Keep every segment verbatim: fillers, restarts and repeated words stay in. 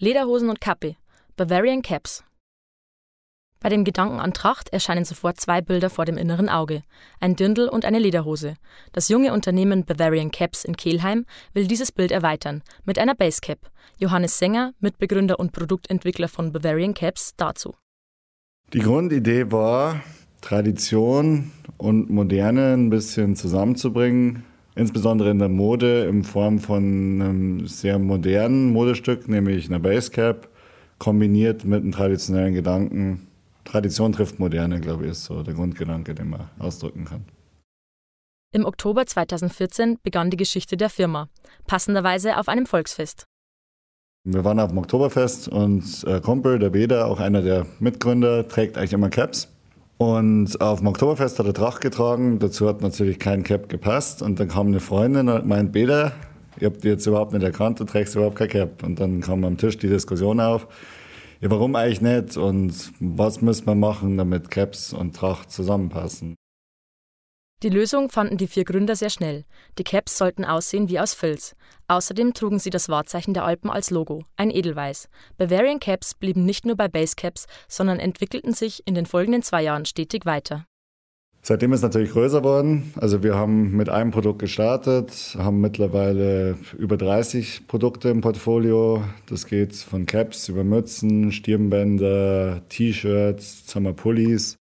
Lederhosen und Kappe, Bavarian Caps. Bei dem Gedanken an Tracht erscheinen sofort zwei Bilder vor dem inneren Auge, ein Dirndl und eine Lederhose. Das junge Unternehmen Bavarian Caps in Kelheim will dieses Bild erweitern, mit einer Basecap. Johannes Sänger, Mitbegründer und Produktentwickler von Bavarian Caps, dazu. Die Grundidee war, Tradition und Moderne ein bisschen zusammenzubringen, insbesondere in der Mode in Form von einem sehr modernen Modestück, nämlich einer Basecap, kombiniert mit einem traditionellen Gedanken. Tradition trifft Moderne, glaube ich, ist so der Grundgedanke, den man ausdrücken kann. Im Oktober zweitausendvierzehn begann die Geschichte der Firma, passenderweise auf einem Volksfest. Wir waren auf dem Oktoberfest und äh, Kumpel, der Beda, auch einer der Mitgründer, trägt eigentlich immer Caps. Und auf dem Oktoberfest hat er Tracht getragen, dazu hat natürlich kein Cap gepasst. Und dann kam eine Freundin und meint, Beda, ihr habt die jetzt überhaupt nicht erkannt, du trägst überhaupt kein Cap. Und dann kam am Tisch die Diskussion auf, ja, warum eigentlich nicht und was müssen wir machen, damit Caps und Tracht zusammenpassen. Die Lösung fanden die vier Gründer sehr schnell. Die Caps sollten aussehen wie aus Filz. Außerdem trugen sie das Wahrzeichen der Alpen als Logo, ein Edelweiß. Bavarian Caps blieben nicht nur bei Basecaps, sondern entwickelten sich in den folgenden zwei Jahren stetig weiter. Seitdem ist es natürlich größer geworden. Also wir haben mit einem Produkt gestartet, haben mittlerweile über dreißig Produkte im Portfolio. Das geht von Caps über Mützen, Stirnbänder, T-Shirts, Sommerpullis.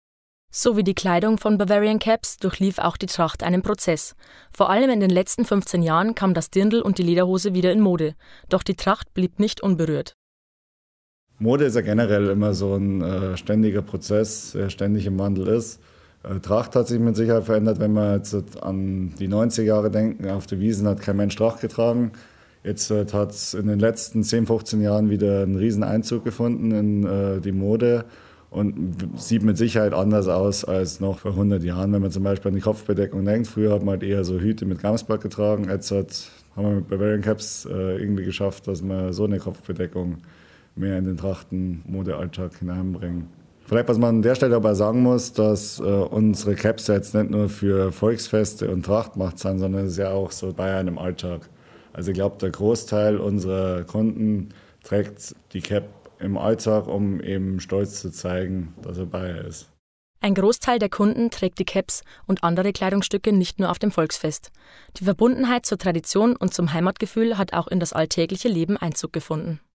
So wie die Kleidung von Bavarian Caps durchlief auch die Tracht einen Prozess. Vor allem in den letzten fünfzehn Jahren kam das Dirndl und die Lederhose wieder in Mode. Doch die Tracht blieb nicht unberührt. Mode ist ja generell immer so ein äh, ständiger Prozess, der ständig im Wandel ist. Äh, Tracht hat sich mit Sicherheit verändert, wenn wir jetzt an die neunziger Jahre denken. Auf der Wiesn hat kein Mensch Tracht getragen. Jetzt äh, hat es in den letzten zehn, fünfzehn Jahren wieder einen riesen Einzug gefunden in äh, die Mode. Und sieht mit Sicherheit anders aus als noch vor hundert Jahren, wenn man zum Beispiel an die Kopfbedeckung denkt. Früher hat man halt eher so Hüte mit Gamsblatt getragen. Jetzt hat, haben wir mit Bavarian Caps äh, irgendwie geschafft, dass wir so eine Kopfbedeckung mehr in den Trachten-Modealltag hineinbringen. Vielleicht, was man an der Stelle aber sagen muss, dass äh, unsere Caps jetzt nicht nur für Volksfeste und Trachtmacht sind, sondern es ist ja auch so bei einem Alltag. Also ich glaube, der Großteil unserer Kunden trägt die Cap im Alltag, um eben stolz zu zeigen, dass er bei ihr ist. Ein Großteil der Kunden trägt die Caps und andere Kleidungsstücke nicht nur auf dem Volksfest. Die Verbundenheit zur Tradition und zum Heimatgefühl hat auch in das alltägliche Leben Einzug gefunden.